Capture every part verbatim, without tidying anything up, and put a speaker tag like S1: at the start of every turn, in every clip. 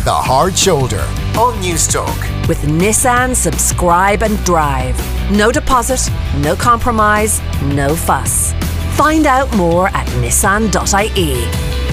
S1: The Hard Shoulder on Newstalk.
S2: With Nissan Subscribe and Drive. No deposit, no compromise, no fuss. Find out more at nissan dot I E.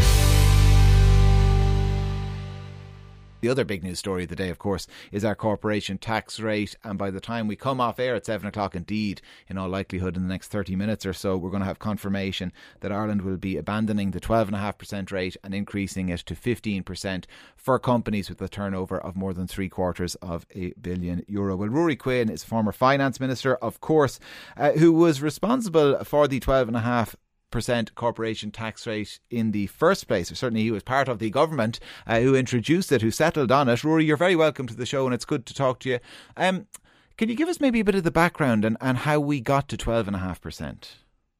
S3: The other big news story of the day, of course, is our corporation tax rate. And by the time we come off air at seven o'clock, indeed, in all likelihood in the next thirty minutes or so, we're going to have confirmation that Ireland will be abandoning the twelve point five percent rate and increasing it to fifteen percent for companies with a turnover of more than three quarters of a billion euro. Well, Ruairi Quinn is former finance minister, of course, uh, who was responsible for the twelve point five percent corporation tax rate in the first place. Or certainly he was part of the government uh, who introduced it, who settled on it. Ruairi, you're very welcome to the show and it's good to talk to you. Um, can you give us maybe a bit of the background and, and how we got to twelve point five percent?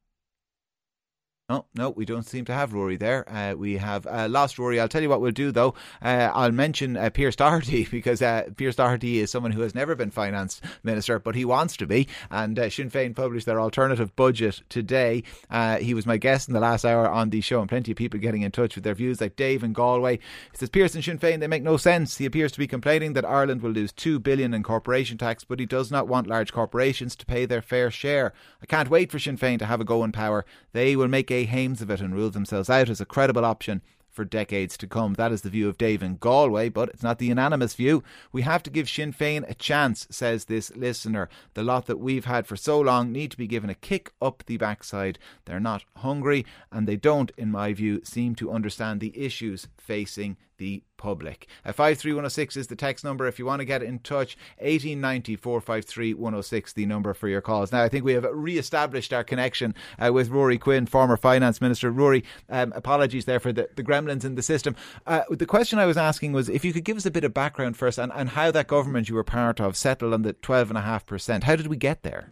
S3: No, no, we don't seem to have Ruairi there. Uh, we have uh, lost Ruairi. I'll tell you what we'll do, though. Uh, I'll mention uh, Pearse Doherty, because uh, Pearse Doherty is someone who has never been finance minister, but he wants to be. And uh, Sinn Féin published their alternative budget today. Uh, he was my guest in the last hour on the show, and plenty of people getting in touch with their views, like Dave in Galway. He says, Pearse and Sinn Féin, they make no sense. He appears to be complaining that Ireland will lose two billion in corporation tax, but he does not want large corporations to pay their fair share. I can't wait for Sinn Féin to have a go in power. They will make a hames of it and rule themselves out as a credible option for decades to come. That is the view of Dave in Galway, but it's not the unanimous view. We have to give Sinn Féin a chance, says this listener. The lot that we've had for so long need to be given a kick up the backside. They're not hungry, and they don't, in my view, seem to understand the issues facing the public. Uh, five three one oh six is the text number if you want to get in touch. eighteen ninety, four five three, one oh six the number for your calls. Now, I think we have re-established our connection uh, with Ruairi Quinn, former finance minister. Ruairi, um, apologies there for the, the gremlins in the system. Uh, the question I was asking was if you could give us a bit of background first and, and how that government you were part of settled on the twelve point five percent. How did we get there?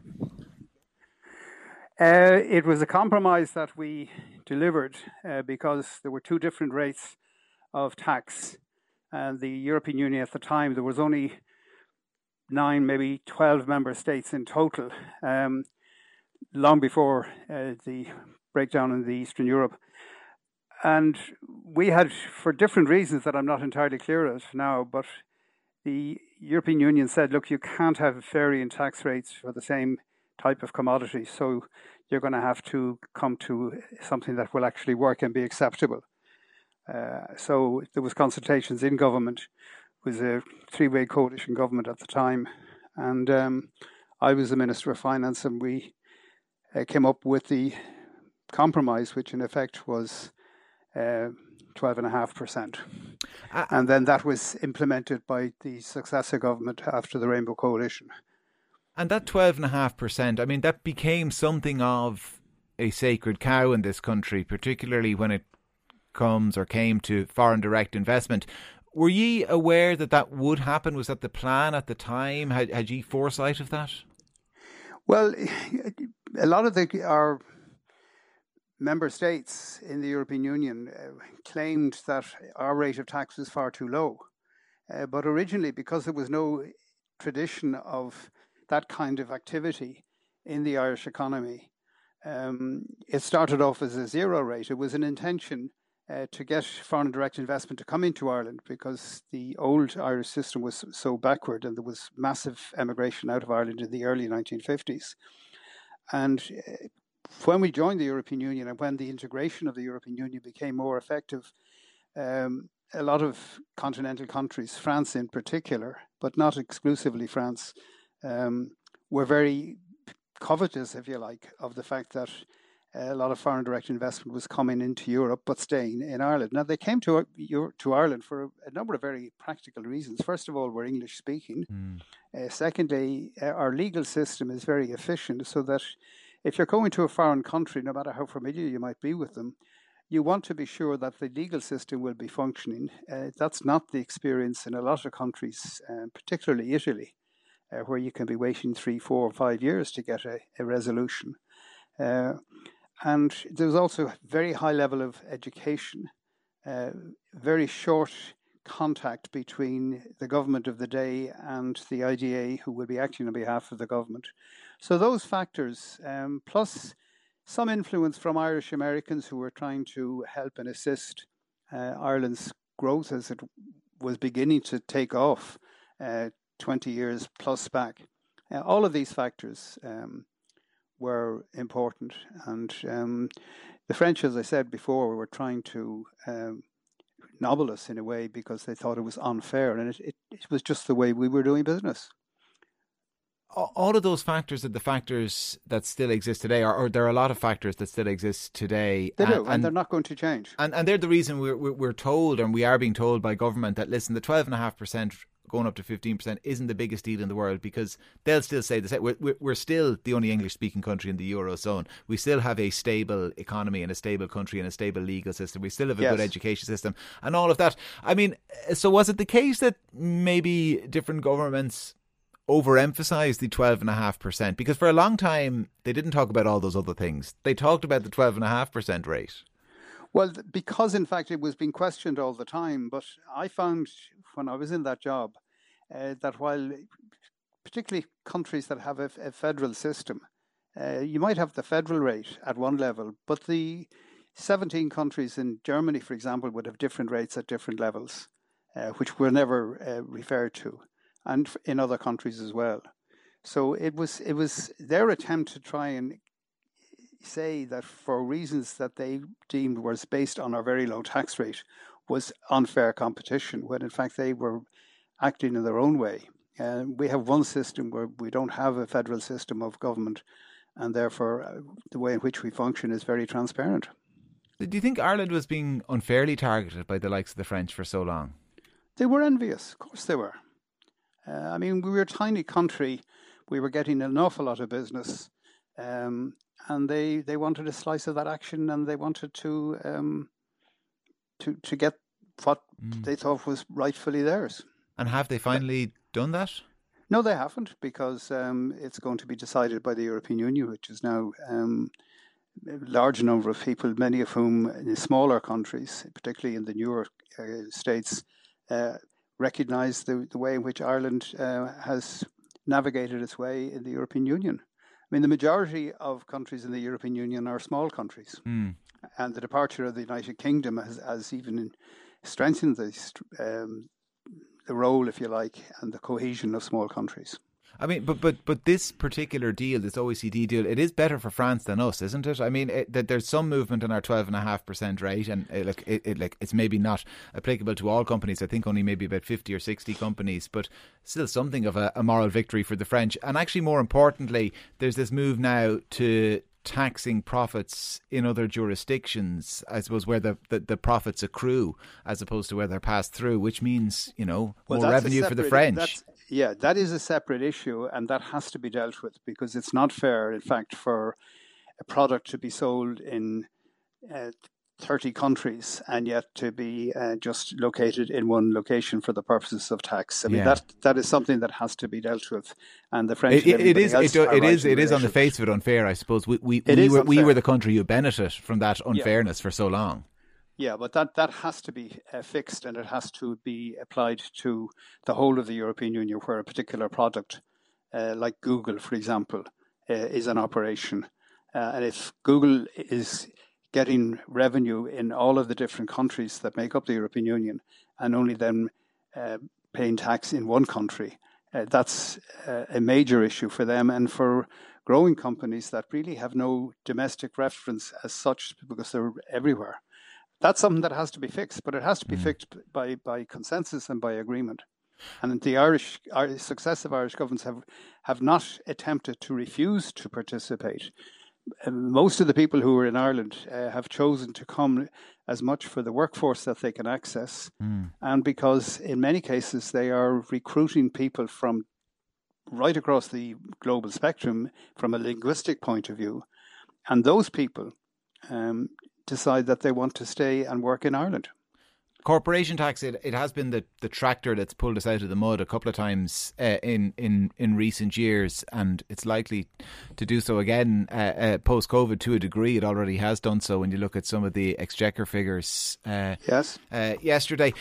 S4: Uh, it was a compromise that we delivered uh, because there were two different rates of tax. And the European Union at the time, there was only nine, maybe twelve member states in total, um, long before uh, the breakdown in the Eastern Europe. And we had, for different reasons that I'm not entirely clear of now, but the European Union said, look, you can't have varying tax rates for the same type of commodity, so you're going to have to come to something that will actually work and be acceptable. Uh, so there was consultations in government. It was a three-way coalition government at the time, and um, I was the Minister of Finance, and we uh, came up with the compromise, which in effect was uh, twelve point five percent. Uh, and then that was implemented by the successor government after the Rainbow Coalition.
S3: And that twelve point five percent, I mean, that became something of a sacred cow in this country, particularly when it comes or came to foreign direct investment. Were ye aware that that would happen? Was that the plan at the time? Had, had ye foresight of that?
S4: Well, a lot of the, our member states in the European Union uh, claimed that our rate of tax was far too low. Uh, but originally, because there was no tradition of that kind of activity in the Irish economy, um, it started off as a zero rate. It was an intention Uh, to get foreign direct investment to come into Ireland because the old Irish system was so backward and there was massive emigration out of Ireland in the early nineteen fifties. And uh, when we joined the European Union and when the integration of the European Union became more effective, um, a lot of continental countries, France in particular, but not exclusively France, um, were very covetous, if you like, of the fact that a lot of foreign direct investment was coming into Europe, but staying in Ireland. Now, they came to to Ireland for a number of very practical reasons. First of all, we're English speaking. Mm. Uh, secondly, uh, our legal system is very efficient, so that if you're going to a foreign country, no matter how familiar you might be with them, you want to be sure that the legal system will be functioning. Uh, that's not the experience in a lot of countries, uh, particularly Italy, uh, where you can be waiting three, four, or five years to get a, a resolution. Uh, And there was also a very high level of education, uh, very short contact between the government of the day and the I D A, who will be acting on behalf of the government. So those factors, um, plus some influence from Irish Americans who were trying to help and assist uh, Ireland's growth as it was beginning to take off uh, twenty years plus back. Uh, all of these factors um, were important. And um, the French, as I said before, were trying to um, nobble us in a way because they thought it was unfair. And it, it, it was just the way we were doing business.
S3: All of those factors are the factors that still exist today, or, or there are a lot of factors that still exist today.
S4: They
S3: and,
S4: do, and, and they're not going to change.
S3: And, and they're the reason we're, we're told, and we are being told by government, that, listen, the twelve point five percent going up to fifteen percent isn't the biggest deal in the world, because they'll still say the same. We're, we're still the only English-speaking country in the Eurozone. We still have a stable economy and a stable country and a stable legal system. We still have a yes. good education system and all of that. I mean, so was it the case that maybe different governments overemphasized the twelve point five percent? Because for a long time, they didn't talk about all those other things. They talked about the twelve point five percent rate.
S4: Well, because in fact it was being questioned all the time. But I found when I was in that job uh, that while particularly countries that have a, a federal system, uh, you might have the federal rate at one level, but the seventeen countries in Germany, for example, would have different rates at different levels, uh, which were never uh, referred to, and in other countries as well. So it was it was their attempt to try and say that for reasons that they deemed was based on our very low tax rate was unfair competition, when in fact they were acting in their own way. Uh, we have one system where we don't have a federal system of government, and therefore uh, the way in which we function is very transparent.
S3: Do you think Ireland was being unfairly targeted by the likes of the French for so long?
S4: They were envious, of course they were. Uh, I mean, we were a tiny country. We were getting an awful lot of business. Um, and they, they wanted a slice of that action, and they wanted to um, to to get what mm. they thought was rightfully theirs.
S3: And have they finally done that?
S4: No, they haven't, because um, it's going to be decided by the European Union, which is now um, a large number of people, many of whom in smaller countries, particularly in the newer uh, states, uh, recognise the, the way in which Ireland uh, has navigated its way in the European Union. I mean, the majority of countries in the European Union are small countries. Mm. And the departure of the United Kingdom has, has even strengthened the, um, the role, if you like, and the cohesion of small countries.
S3: I mean, but but but this particular deal, this O E C D deal, it is better for France than us, isn't it? I mean, it, that there's some movement in our twelve and a half percent rate, and it, like it, it, like it's maybe not applicable to all companies. I think only maybe about fifty or sixty companies, but still something of a, a moral victory for the French. And actually, more importantly, there's this move now to taxing profits in other jurisdictions, I suppose, where the, the, the profits accrue as opposed to where they're passed through, which means, you know,
S4: well,
S3: more revenue
S4: separate,
S3: for the French.
S4: Yeah, that is a separate issue, and that has to be dealt with, because it's not fair, in fact, for a product to be sold in uh, thirty countries and yet to be uh, just located in one location for the purposes of tax. I mean, yeah. that that is something that has to be dealt with, and the French.
S3: It,
S4: and
S3: it is. It,
S4: it
S3: right is. It is on the face of it unfair, I suppose. We we, we were unfair. we were the country who benefited from that unfairness yeah. for so long.
S4: Yeah, but that, that has to be uh, fixed, and it has to be applied to the whole of the European Union, where a particular product, uh, like Google, for example, uh, is an operation. Uh, and if Google is getting revenue in all of the different countries that make up the European Union, and only then uh, paying tax in one country, uh, that's uh, a major issue for them and for growing companies that really have no domestic reference as such, because they're everywhere. That's something that has to be fixed, but it has to be mm. fixed by, by consensus and by agreement. And the Irish, our successive Irish governments have, have not attempted to refuse to participate. Most of the people who are in Ireland uh, have chosen to come as much for the workforce that they can access, mm. and because in many cases they are recruiting people from right across the global spectrum from a linguistic point of view. And those people um, decide that they want to stay and work in Ireland.
S3: Corporation tax, it, it has been the, the tractor that's pulled us out of the mud a couple of times uh, in, in, in recent years, and it's likely to do so again uh, uh, post-COVID to a degree. It already has done so when you look at some of the exchequer figures uh,
S4: yes.
S3: uh, yesterday.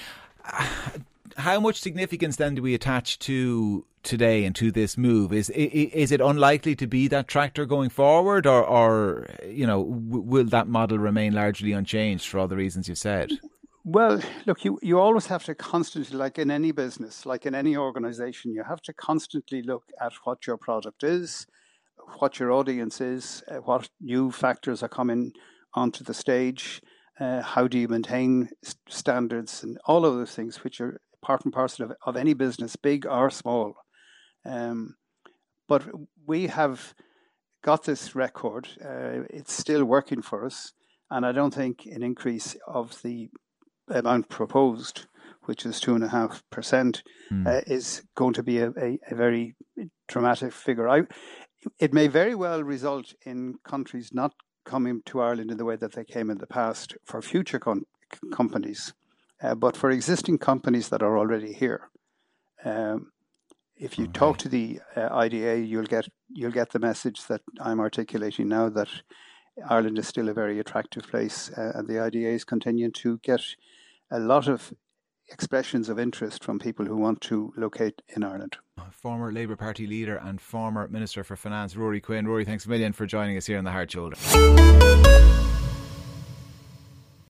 S3: How much significance then do we attach to today and to this move? Is is it unlikely to be that tractor going forward, or, or you know, will that model remain largely unchanged for all the reasons you've said?
S4: Well, look, you, you always have to constantly, like in any business, like in any organization, you have to constantly look at what your product is, what your audience is, uh, what new factors are coming onto the stage, uh, how do you maintain standards, and all of those things, which are part and parcel of, of any business, big or small. Um, but we have got this record. Uh, it's still working for us. And I don't think an increase of the amount proposed, which is two and a half percent, uh, is going to be a, a, a very dramatic figure. I, it may very well result in countries not coming to Ireland in the way that they came in the past for future con- companies, uh, but for existing companies that are already here. Um, if you okay. talk to the uh, I D A, you'll get you'll get the message that I'm articulating now, that Ireland is still a very attractive place, uh, and the I D A is continuing to get a lot of expressions of interest from people who want to locate in Ireland.
S3: Former Labour Party leader and former Minister for Finance, Rory Quinn. Rory, thanks a million for joining us here on The Hard Shoulder.